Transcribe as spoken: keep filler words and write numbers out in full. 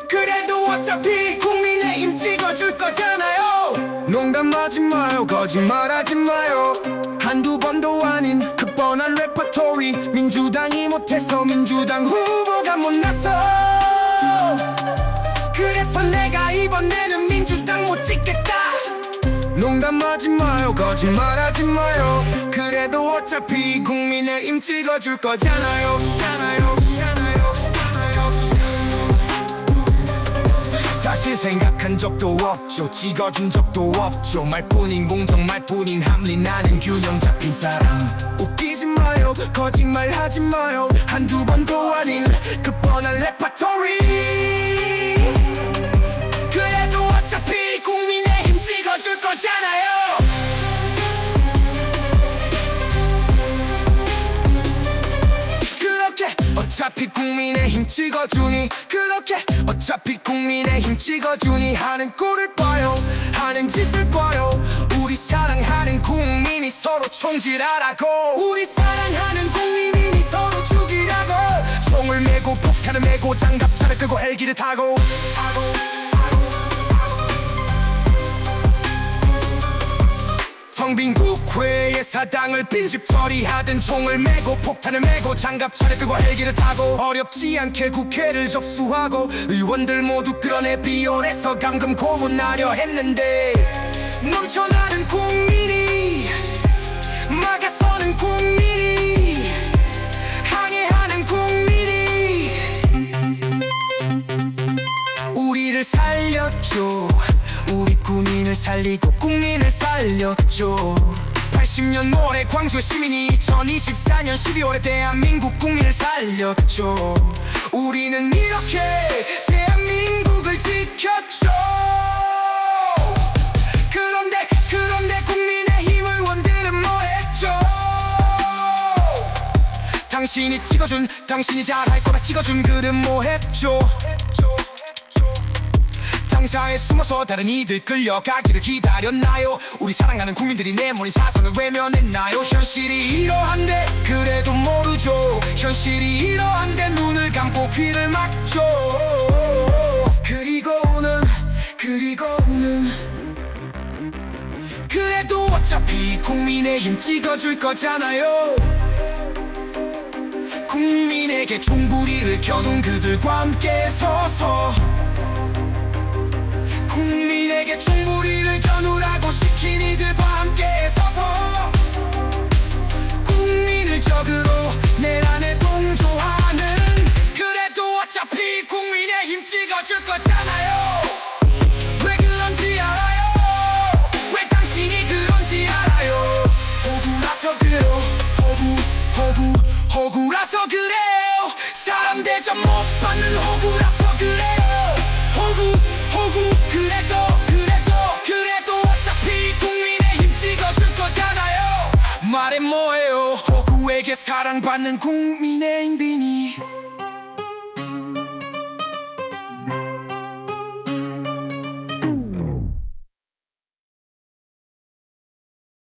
그래도 어차피 국민의힘 찍어줄 거잖아요. 농담하지 마요, 거짓말하지 마요. 한두 번도 아닌 그 뻔한 레퍼토리. 민주당이 못해서 민주당 후보가 못났어. 그래서 내가 이번에는 민주당 못 찍겠다. 농담하지 마요, 거짓말하지 마요. 그래도 어차피 국민의힘 찍어줄 거잖아요. 잖아요, 잖아요, 잖아요. 사실 생각한 적도 없죠. 찍어준 적도 없죠. 말뿐인 공정, 말뿐인 합리. 나는 균형 잡힌 사람. 웃기지 마요, 거짓말하지 마요. 한두 번도 아닌 그 뻔한 레퍼토리. 그래도 어차피 국민의힘 찍어줄 거잖아요. 그렇게 어차피 국민의힘 찍어주니, 그렇게 어차피 국민의힘 찍어주니 하는 꼴을 봐요, 하는 짓을 봐요. 우리 사랑하는 국민이 서로 총질하라고. 우리 사랑하는 국민이 서로 죽이라고. 총을 메고 폭탄을 메고 장갑차를 끄고 헬기를 타고 텅빈 국회에 사당을 빈집털이 하든 총을 메고 폭탄을 메고 장갑차를 끄고 헬기를 타고 어렵지 않게 국회를 접수하고 의원들 모두 끌어내 비원해서 감금 고문하려 했는데 넘쳐나는 국민이 막아서는 국민이 항해하는 국민이 우리를 살렸죠. 우리 국민을 살리고 국민을 살렸죠. 팔십 년 모레 광주의 시민이 이천이십사 년 십이월에 대한민국 국민을 살렸죠. 우리는 이렇게 대한민국을 지켰죠. 그런데 그런데 국민의힘 의원들은 뭐했죠? 당신이 찍어준, 당신이 잘할 거라 찍어준 그는 뭐했죠? 당사에 숨어서 다른 이들 끌려가기를 기다렸나요? 우리 사랑하는 국민들이 내모린 사선을 외면했나요? 현실이 이러한데 그래도 모르죠. 현실이 이러한데 눈을 감고 귀를 막죠. 그리고는 그리고는 그래도 어차피 국민의힘 찍어줄 거잖아요. 국민에게 총부리를 켜놓은 그들과 함께 서서 국민에게 총부리를 겨누라고 시킨 이들과 함께 서서 국민을 적으로 내란에 동조하는 그래도 어차피 국민의힘 찍어줄 거잖아요. 왜 그런지 알아요? 왜 당신이 그런지 알아요? 호구라서 그래요. 호구 호구 호구라서 그래요. 사람 대접 못 받는 호구라서 그래요. 호구 호구 그래도 그래도 그래도 어차피 국민의힘 찍어줄 거잖아요. 말해 뭐해요? 호구에게 사랑받는 국민의힘이니